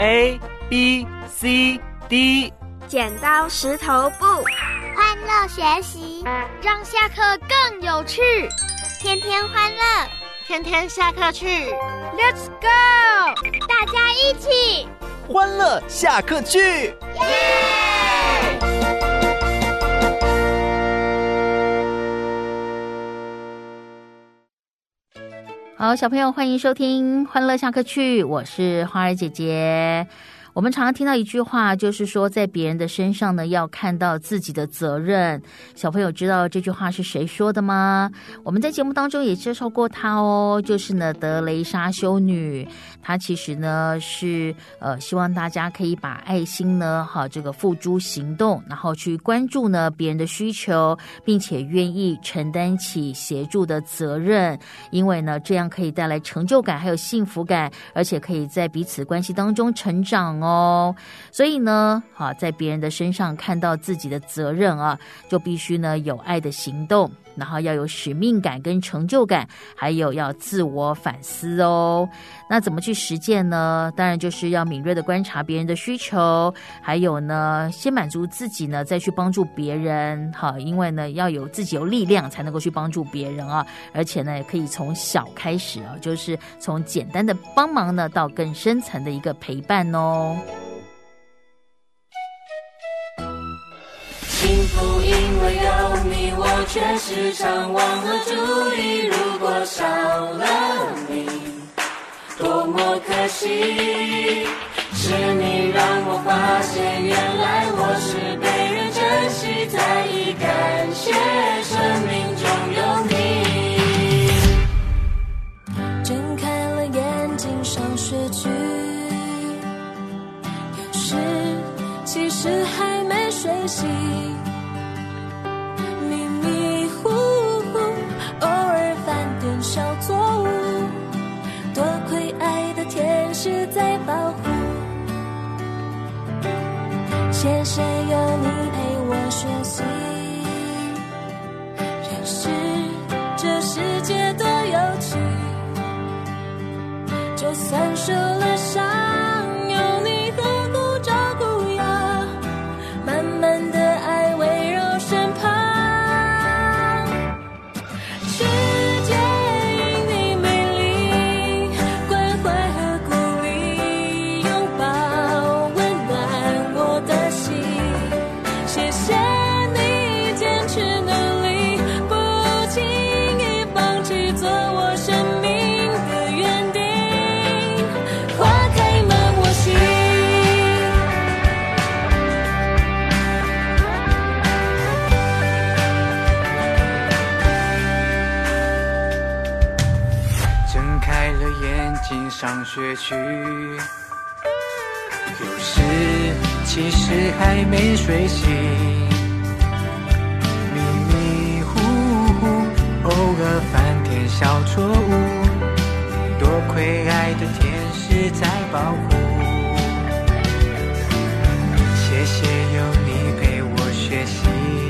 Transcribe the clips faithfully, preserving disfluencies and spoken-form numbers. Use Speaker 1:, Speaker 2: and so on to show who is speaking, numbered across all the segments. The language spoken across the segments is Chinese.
Speaker 1: A B C D，
Speaker 2: 剪刀石头布，
Speaker 3: 欢乐学习，
Speaker 4: 让下课更有趣，
Speaker 3: 天天欢乐，
Speaker 4: 天天下课去
Speaker 2: Let's go，
Speaker 3: 大家一起
Speaker 1: 欢乐下课去，
Speaker 3: 耶！
Speaker 5: 好，小朋友欢迎收听欢乐下课去，我是花儿姐姐。我们常常听到一句话，就是说在别人的身上呢要看到自己的责任。小朋友知道这句话是谁说的吗？我们在节目当中也介绍过她哦，就是呢德雷莎修女。她其实呢是呃希望大家可以把爱心呢好这个付诸行动，然后去关注呢别人的需求，并且愿意承担起协助的责任，因为呢这样可以带来成就感还有幸福感，而且可以在彼此关系当中成长哦。所以呢好在别人的身上看到自己的责任啊，就必须呢有爱的行动，然后要有使命感跟成就感，还有要自我反思哦。那怎么去实践呢？当然就是要敏锐的观察别人的需求，还有呢先满足自己呢再去帮助别人。好，因为呢要有自己有力量才能够去帮助别人啊，而且呢也可以从小开始啊，就是从简单的帮忙呢到更深层的一个陪伴哦。
Speaker 6: 幸福因为有你，我却时常忘了注意，如果少了你多么可惜，是你让我发现原来我是被人珍惜，才已感谢生命中有你。睁开了眼睛上学去，有时其实还没睡醒，迷迷糊糊，偶尔犯点小错误，多亏爱的天使在保护，谢谢有你陪我学习，认识这世界多有趣，就算受了伤，有你呵护照顾呀，慢慢的爱围绕身旁，世界因你美丽，关怀和鼓励，拥抱温暖我的心，谢谢你坚持努力，不轻易放弃做我生命的园丁，花开满我心。
Speaker 7: 睁开了眼睛上学去，有时其实还没睡醒，迷迷糊糊，偶尔犯点小错误，多亏爱的天使在保护，谢谢有你陪我学习，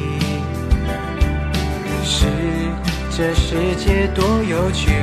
Speaker 7: 认识这世界多有趣，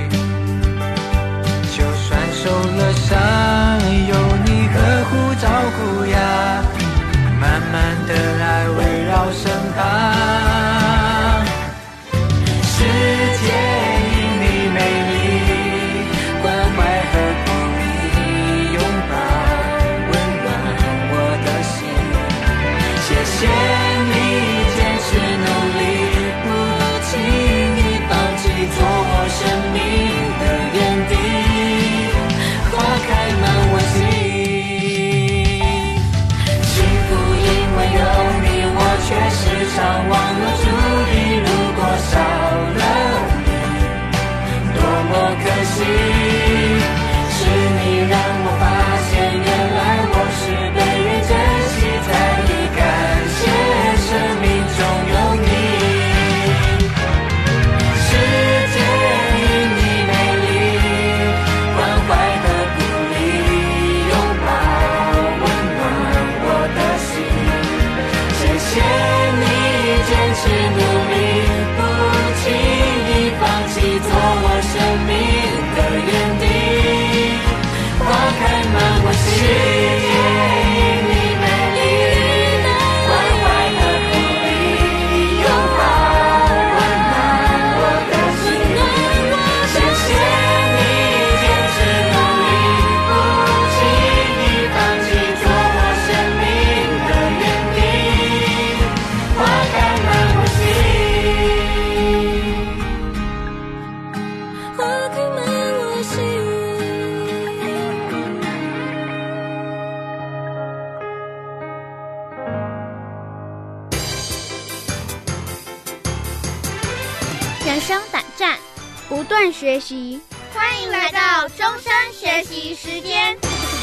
Speaker 7: 就算受了伤，有你呵护照顾呀，慢慢的爱围绕身旁，世界因你美丽，关怀和鼓励，拥抱温暖我的心，谢谢你坚持努力，不轻易放弃做我生命
Speaker 3: 生胆战，
Speaker 2: 不断学习。
Speaker 3: 欢迎来到终身学习时间。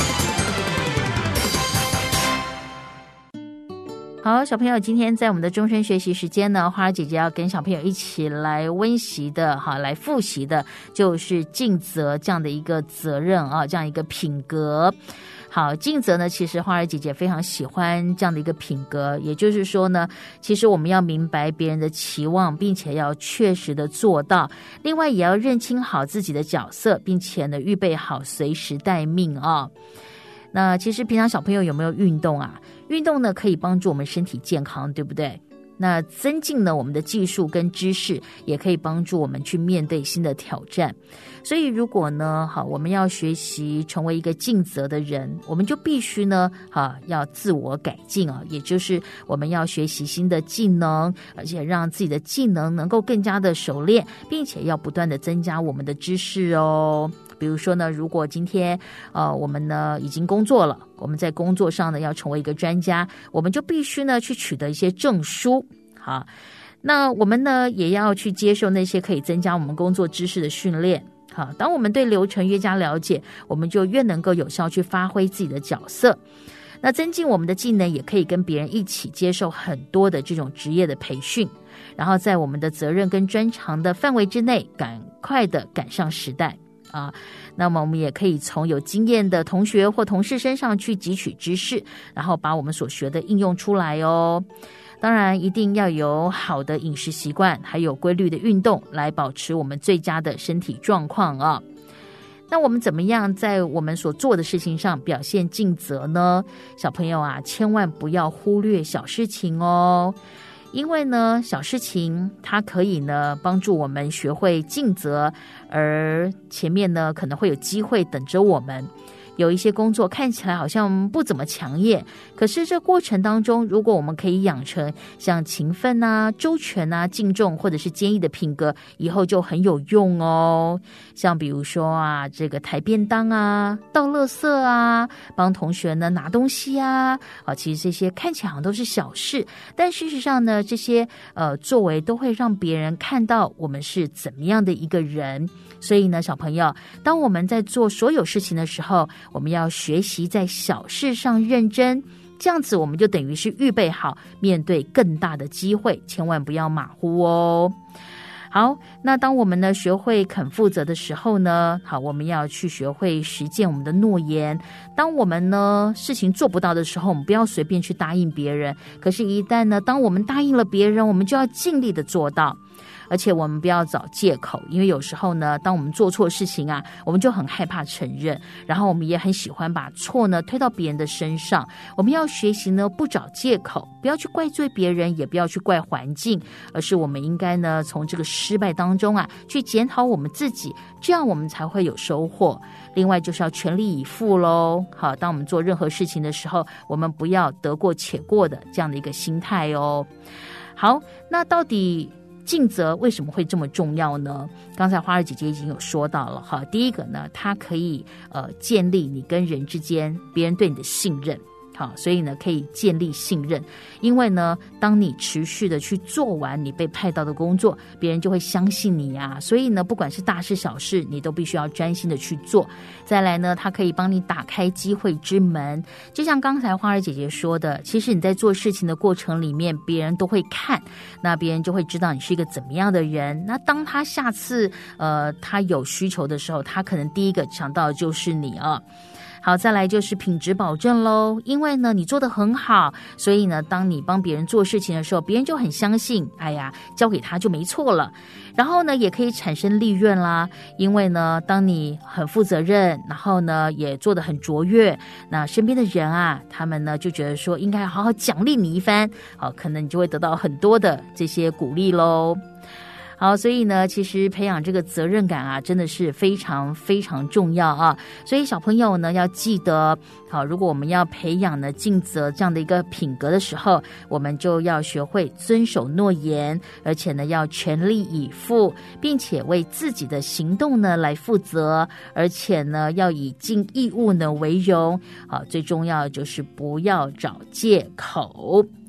Speaker 5: 好，小朋友，今天在我们的终身学习时间呢，花儿姐姐要跟小朋友一起来温习的，好，来复习的，就是尽责这样的一个责任啊，这样一个品格。好，尽责呢，其实花儿姐姐非常喜欢这样的一个品格，也就是说呢，其实我们要明白别人的期望，并且要确实的做到，另外也要认清好自己的角色，并且呢，预备好随时待命啊。那其实平常小朋友有没有运动啊？运动呢可以帮助我们身体健康，对不对？那增进呢我们的技术跟知识，也可以帮助我们去面对新的挑战。所以如果呢好，我们要学习成为一个尽责的人，我们就必须呢好要自我改进啊，也就是我们要学习新的技能，而且让自己的技能能够更加的熟练，并且要不断的增加我们的知识哦。比如说呢，如果今天呃我们呢已经工作了，我们在工作上呢要成为一个专家，我们就必须呢去取得一些证书。好，那我们呢也要去接受那些可以增加我们工作知识的训练。好，当我们对流程越加了解，我们就越能够有效去发挥自己的角色。那增进我们的技能，也可以跟别人一起接受很多的这种职业的培训，然后在我们的责任跟专长的范围之内，赶快的赶上时代。啊，那么我们也可以从有经验的同学或同事身上去汲取知识，然后把我们所学的应用出来哦。当然一定要有好的饮食习惯，还有规律的运动，来保持我们最佳的身体状况啊。那我们怎么样在我们所做的事情上表现尽责呢？小朋友啊，千万不要忽略小事情哦。因为呢，小事情它可以呢帮助我们学会尽责，而前面呢可能会有机会等着我们。有一些工作看起来好像不怎么抢眼，可是这过程当中，如果我们可以养成像勤奋啊、周全啊、敬重或者是坚毅的品格，以后就很有用哦。像比如说啊，这个抬便当啊、倒垃圾啊、帮同学呢拿东西啊，啊，其实这些看起来好像都是小事，但事实上呢，这些呃作为都会让别人看到我们是怎么样的一个人。所以呢，小朋友，当我们在做所有事情的时候，我们要学习在小事上认真，这样子我们就等于是预备好面对更大的机会，千万不要马虎哦。好，那当我们呢学会肯负责的时候呢，好，我们要去学会实践我们的诺言。当我们呢事情做不到的时候，我们不要随便去答应别人，可是一旦呢当我们答应了别人，我们就要尽力的做到。而且我们不要找借口，因为有时候呢，当我们做错事情啊，我们就很害怕承认，然后我们也很喜欢把错呢推到别人的身上。我们要学习呢，不找借口，不要去怪罪别人，也不要去怪环境，而是我们应该呢，从这个失败当中啊，去检讨我们自己，这样我们才会有收获。另外就是要全力以赴咯。好，当我们做任何事情的时候，我们不要得过且过的这样的一个心态哦。好，那到底尽责为什么会这么重要呢？刚才花儿姐姐已经有说到了哈。第一个呢，它可以呃建立你跟人之间别人对你的信任。好，所以呢可以建立信任，因为呢当你持续的去做完你被派到的工作，别人就会相信你啊。所以呢不管是大事小事，你都必须要专心的去做。再来呢，它可以帮你打开机会之门，就像刚才花儿姐姐说的，其实你在做事情的过程里面，别人都会看，那别人就会知道你是一个怎么样的人。那当他下次呃他有需求的时候，他可能第一个想到的就是你啊。好，再来就是品质保证咯，因为呢你做得很好，所以呢当你帮别人做事情的时候，别人就很相信，哎呀交给他就没错了。然后呢也可以产生利润啦，因为呢当你很负责任，然后呢也做得很卓越，那身边的人啊，他们呢就觉得说应该好好奖励你一番，好，可能你就会得到很多的这些鼓励咯。好，所以呢其实培养这个责任感啊真的是非常非常重要啊。所以小朋友呢要记得，好，如果我们要培养呢尽责这样的一个品格的时候，我们就要学会遵守诺言，而且呢要全力以赴，并且为自己的行动呢来负责，而且呢要以尽义务呢为荣。好，最重要的就是不要找借口。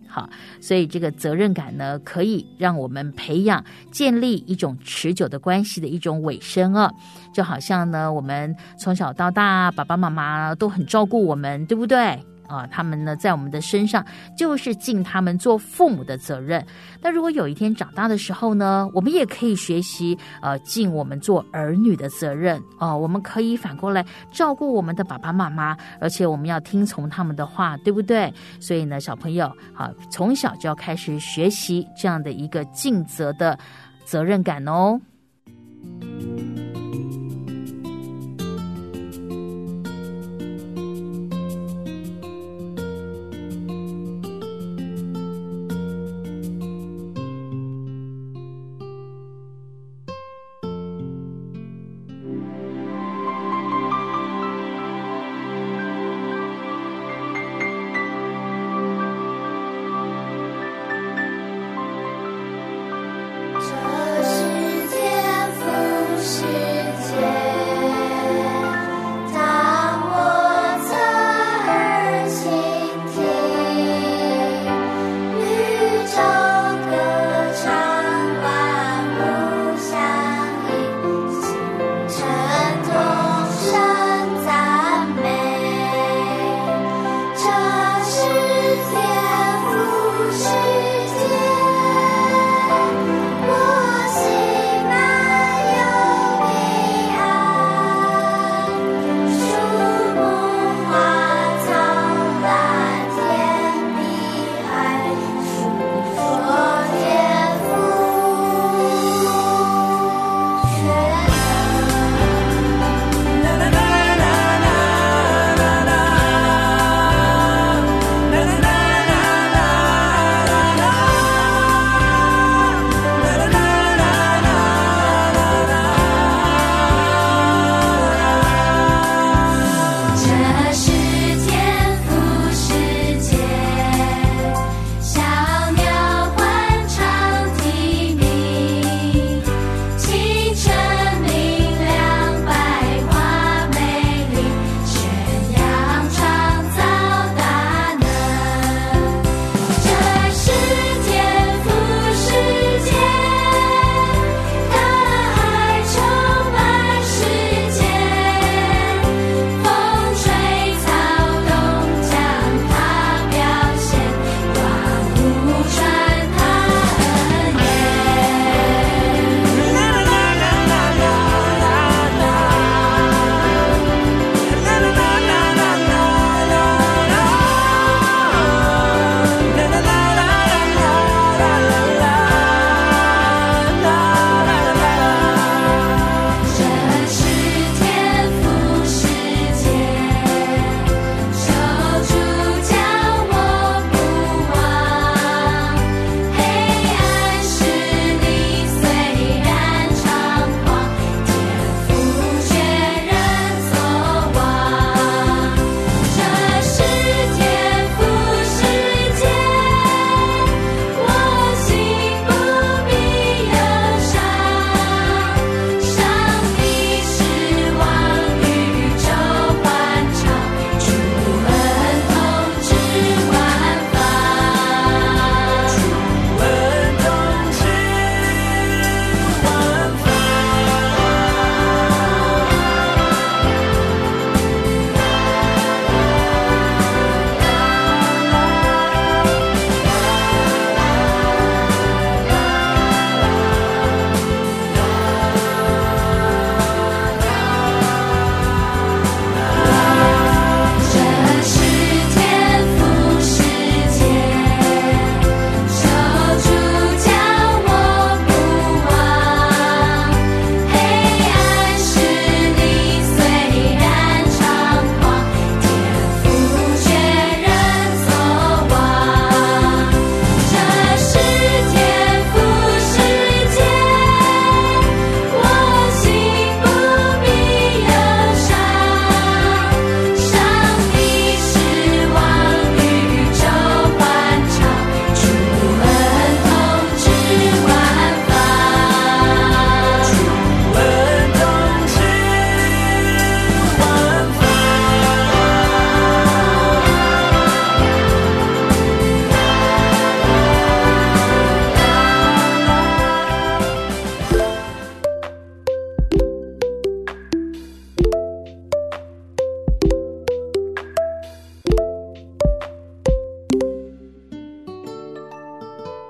Speaker 5: 好，所以这个责任感呢，可以让我们培养建立一种持久的关系的一种尾声啊。就好像呢，我们从小到大，爸爸妈妈都很照顾我们，对不对？啊，他们呢在我们的身上就是尽他们做父母的责任。那如果有一天长大的时候呢，我们也可以学习呃尽我们做儿女的责任哦、呃。我们可以反过来照顾我们的爸爸妈妈，而且我们要听从他们的话，对不对？所以呢，小朋友好，从小就要开始学习这样的一个尽责的责任感哦。
Speaker 6: 这世界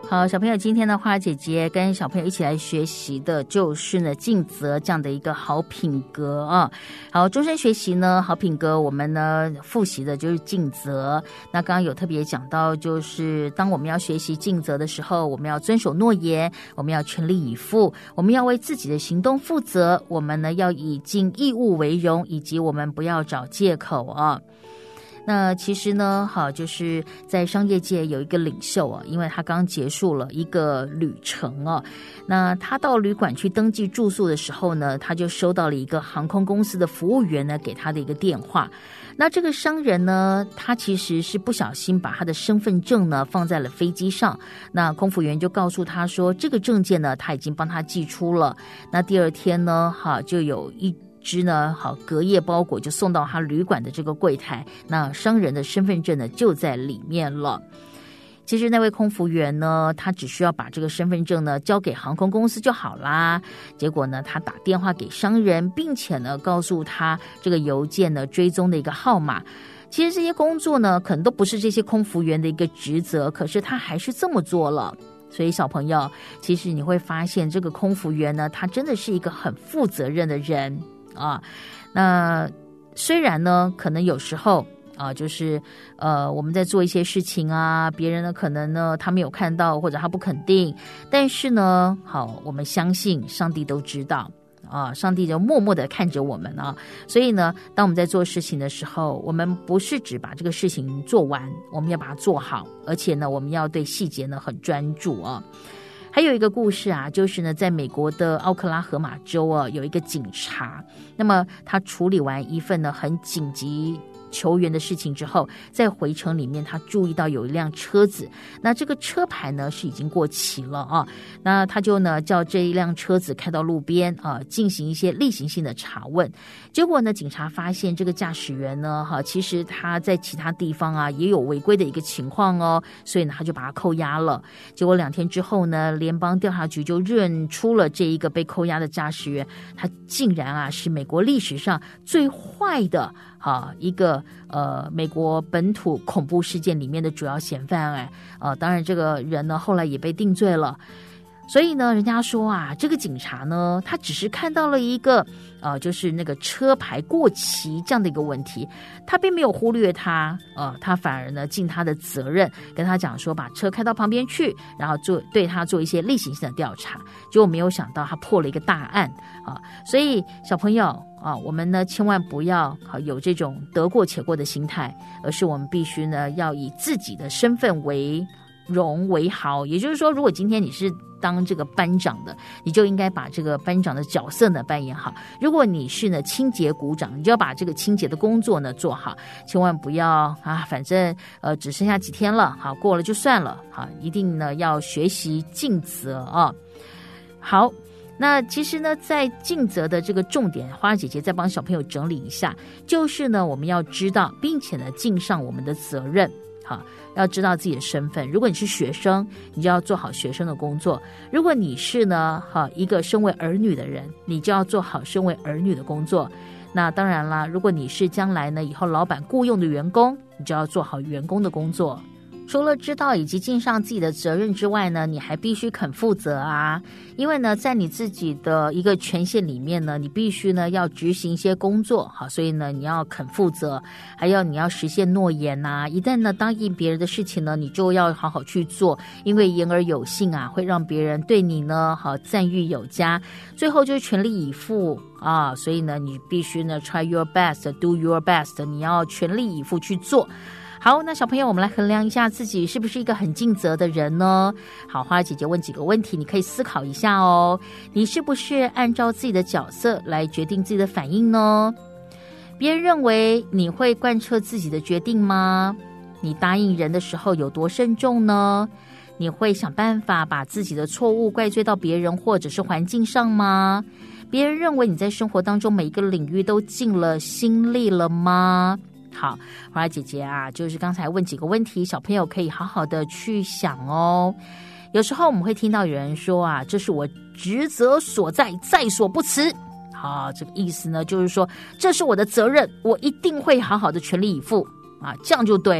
Speaker 5: 好，小朋友，今天的花姐姐跟小朋友一起来学习的就是呢尽责这样的一个好品格啊。好，终身学习呢好品格，我们呢复习的就是尽责。那刚刚有特别讲到，就是当我们要学习尽责的时候，我们要遵守诺言，我们要全力以赴，我们要为自己的行动负责，我们呢要以尽义务为荣，以及我们不要找借口啊。那其实呢，好，就是在商业界有一个领袖啊，因为他刚结束了一个旅程啊，那他到旅馆去登记住宿的时候呢，他就收到了一个航空公司的服务员呢给他的一个电话。那这个商人呢，他其实是不小心把他的身份证呢放在了飞机上，那空服员就告诉他说，这个证件呢他已经帮他寄出了。那第二天呢，哈，就有一之呢，好，隔夜包裹就送到他旅馆的这个柜台，那商人的身份证呢就在里面了。其实那位空服员呢，他只需要把这个身份证呢交给航空公司就好啦。结果呢，他打电话给商人，并且呢告诉他这个邮件呢追踪的一个号码。其实这些工作呢可能都不是这些空服员的一个职责，可是他还是这么做了。所以小朋友，其实你会发现这个空服员呢，他真的是一个很负责任的人啊。那虽然呢可能有时候啊，就是呃我们在做一些事情啊，别人呢可能呢他没有看到，或者他不肯定，但是呢好，我们相信上帝都知道啊，上帝就默默的看着我们啊。所以呢当我们在做事情的时候，我们不是只把这个事情做完，我们要把它做好，而且呢我们要对细节呢很专注啊。还有一个故事啊，就是呢，在美国的奥克拉荷马州啊，有一个警察，那么他处理完一份呢很紧急求援的事情之后，在回程里面他注意到有一辆车子，那这个车牌呢是已经过期了啊，那他就呢叫这一辆车子开到路边啊，进行一些例行性的查问。结果呢警察发现这个驾驶员呢哈，其实他在其他地方啊也有违规的一个情况哦，所以呢他就把他扣押了。结果两天之后呢，联邦调查局就认出了这一个被扣押的驾驶员，他竟然啊是美国历史上最坏的啊一个呃美国本土恐怖事件里面的主要嫌犯。哎，呃当然这个人呢后来也被定罪了。所以呢人家说啊，这个警察呢他只是看到了一个呃就是那个车牌过期这样的一个问题，他并没有忽略他，呃他反而呢尽他的责任，跟他讲说把车开到旁边去，然后做对他做一些例行性的调查。结果没有想到他破了一个大案啊。所以小朋友啊，我们呢千万不要啊有这种得过且过的心态，而是我们必须呢要以自己的身份为荣为豪。也就是说，如果今天你是当这个班长的，你就应该把这个班长的角色呢扮演好。如果你是呢清洁股长，你就要把这个清洁的工作呢做好，千万不要啊，反正呃只剩下几天了，好过了就算了，好，一定呢要学习尽责啊。好，那其实呢在尽责的这个重点，花儿姐姐再帮小朋友整理一下，就是呢我们要知道并且呢尽上我们的责任。好，要知道自己的身份。如果你是学生，你就要做好学生的工作；如果你是呢，好一个身为儿女的人，你就要做好身为儿女的工作。那当然啦，如果你是将来呢以后老板雇佣的员工，你就要做好员工的工作。除了知道以及尽上自己的责任之外呢，你还必须肯负责啊。因为呢在你自己的一个权限里面呢，你必须呢要执行一些工作，好，所以呢你要肯负责，还要你要实现诺言啊。一旦呢答应别人的事情呢，你就要好好去做，因为言而有信啊，会让别人对你呢好赞誉有加。最后就是全力以赴啊，所以呢你必须呢 try your best do your best， 你要全力以赴去做。好，那小朋友，我们来衡量一下自己是不是一个很尽责的人呢？好，花儿姐姐问几个问题，你可以思考一下哦。你是不是按照自己的角色来决定自己的反应呢？别人认为你会贯彻自己的决定吗？你答应人的时候有多慎重呢？你会想办法把自己的错误怪罪到别人或者是环境上吗？别人认为你在生活当中每一个领域都尽了心力了吗？好，花儿姐姐啊，就是刚才问几个问题，小朋友可以好好的去想哦。有时候我们会听到有人说啊，这是我职责所在，在所不辞。好，这个意思呢，就是说这是我的责任，我一定会好好的全力以赴啊，这样就对了。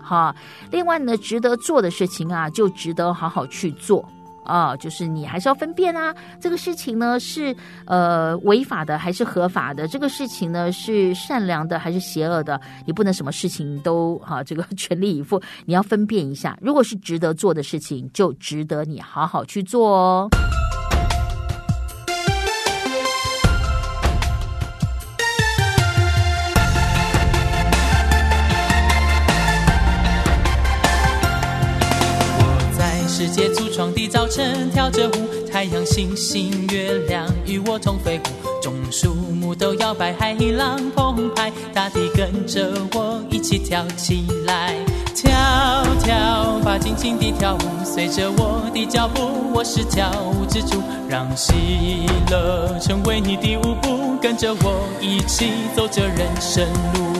Speaker 5: 哈。另外呢，值得做的事情啊，就值得好好去做。啊，就是你还是要分辨啊，这个事情呢是呃违法的还是合法的？这个事情呢是善良的还是邪恶的？你不能什么事情都哈、啊、这个全力以赴，你要分辨一下。如果是值得做的事情，就值得你好好去做哦。
Speaker 8: 世界橱窗的早晨，跳着舞，太阳、星星、月亮与我同飞舞，种树木都摇摆，海浪澎湃，大地跟着我一起跳起来，跳跳吧，尽情地跳舞，随着我的脚步，我是跳舞之主，让喜乐成为你的舞步，跟着我一起走着人生路。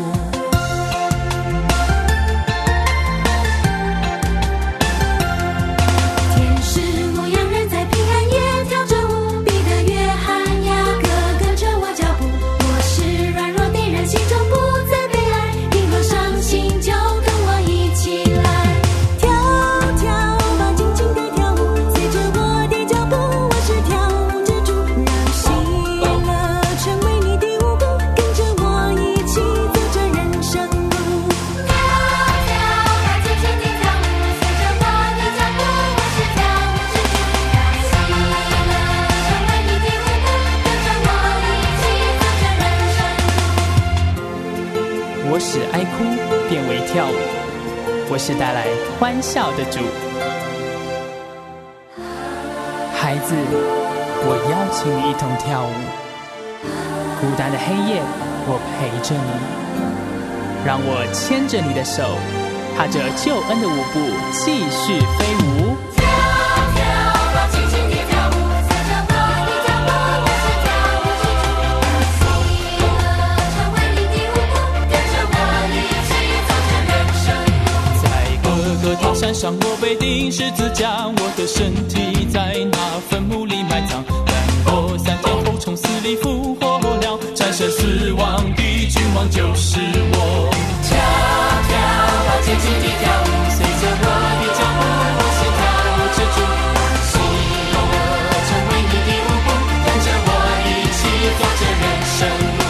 Speaker 8: 我使哀哭变为跳舞，我是带来欢笑的主。孩子，我邀请你一同跳舞，孤单的黑夜，我陪着你，让我牵着你的手，踏着救恩的舞步，继续飞舞。山上我被钉十字架，我的身体在那坟墓里埋葬，但我三天后从死里复活了，战胜死亡的君王就是我。跳跳吧，尽情地跳舞，随着我的脚步，我是跳舞之主，喜乐成为你的舞步，跟着我一起走着人生路。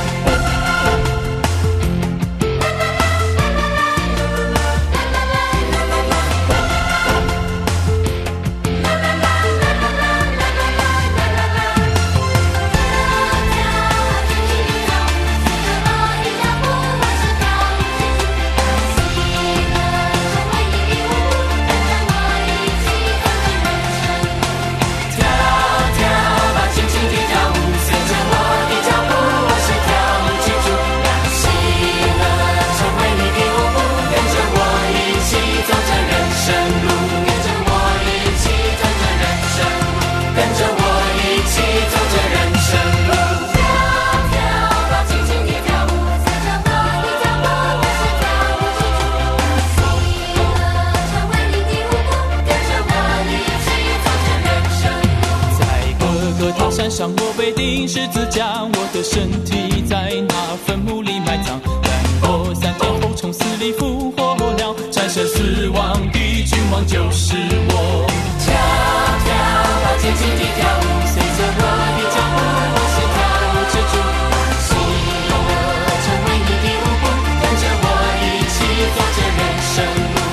Speaker 8: 山上我被钉十字架，我的身体在那坟墓里埋葬，但我三天后从死里复活了，战胜死亡的君王就是我。跳跳吧，尽情地跳舞，随着我的脚步，我是跳舞之主，喜乐成为你的舞步，跟着我一起走着人生路。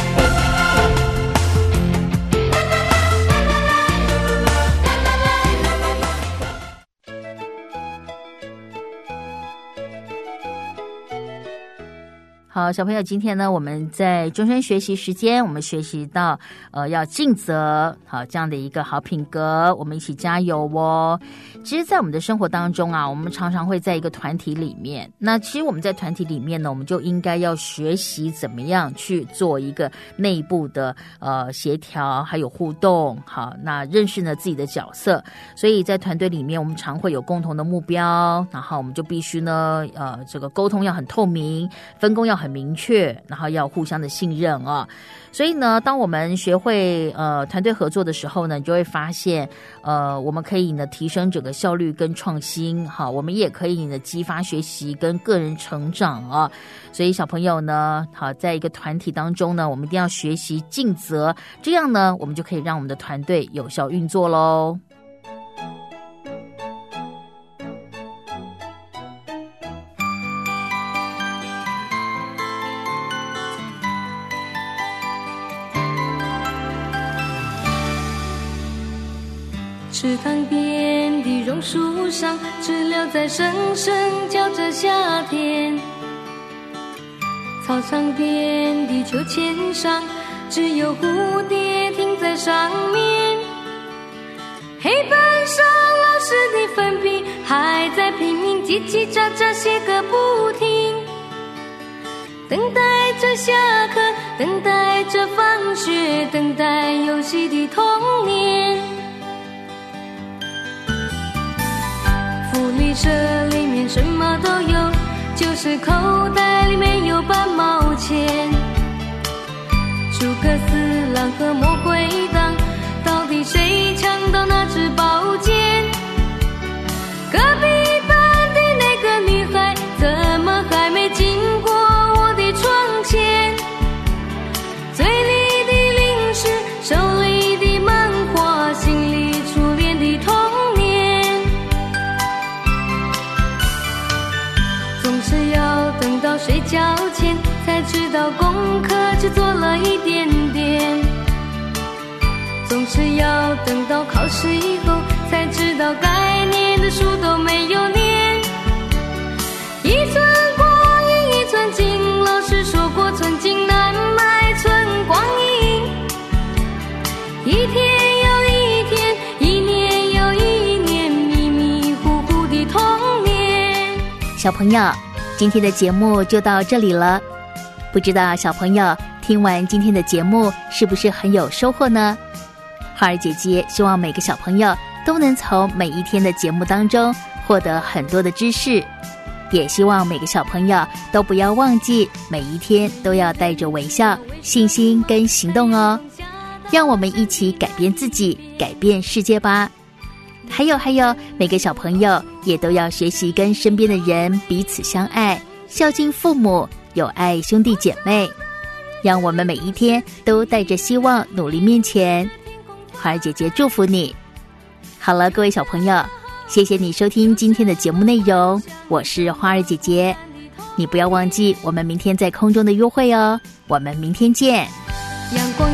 Speaker 5: 好，小朋友，今天呢，我们在终身学习时间，我们学习到呃要尽责，好这样的一个好品格，我们一起加油哦。其实，在我们的生活当中啊，我们常常会在一个团体里面。那其实我们在团体里面呢，我们就应该要学习怎么样去做一个内部的呃协调，还有互动。好，那认识呢自己的角色。所以在团队里面，我们常会有共同的目标，然后我们就必须呢呃这个沟通要很透明，分工要很很明确，然后要互相的信任啊。所以呢，当我们学会呃团队合作的时候呢，你就会发现，呃，我们可以呢提升整个效率跟创新，好，我们也可以呢激发学习跟个人成长啊。所以小朋友呢，好，在一个团体当中呢，我们一定要学习尽责，这样呢，我们就可以让我们的团队有效运作喽。
Speaker 6: 池塘边的榕树上，知了在声声叫着夏天。操场边的秋千上，只有蝴蝶停在上面。黑板上老师的粉笔还在拼命叽叽喳喳写个不停。等待着下课，等待着放学，等待游戏的童年。福利社里面什么都有，就是口袋里面有半毛钱。诸葛四郎和魔鬼党，到底谁抢到那支宝剑？隔壁班的那个女孩，怎么还没经过我的窗前？嘴里的零食，手里的漫画，心里初恋的童年。总是要等到睡觉前才知道功课只做了一点点，总是要等到考试以后才知道该念的书都没有念。一寸光阴一寸金，老师说过寸金难买寸光阴。一天又一天，一年又一年，迷迷糊糊的童年。
Speaker 5: 小朋友，今天的节目就到这里了。不知道小朋友听完今天的节目是不是很有收获呢？花儿姐姐希望每个小朋友都能从每一天的节目当中获得很多的知识，也希望每个小朋友都不要忘记每一天都要带着微笑、信心跟行动哦。让我们一起改变自己，改变世界吧。还有还有，每个小朋友也都要学习跟身边的人彼此相爱，孝敬父母，友爱兄弟姐妹。让我们每一天都带着希望努力面前。花儿姐姐祝福你。好了，各位小朋友，谢谢你收听今天的节目内容，我是花儿姐姐。你不要忘记我们明天在空中的约会哦，我们明天见。
Speaker 6: 阳光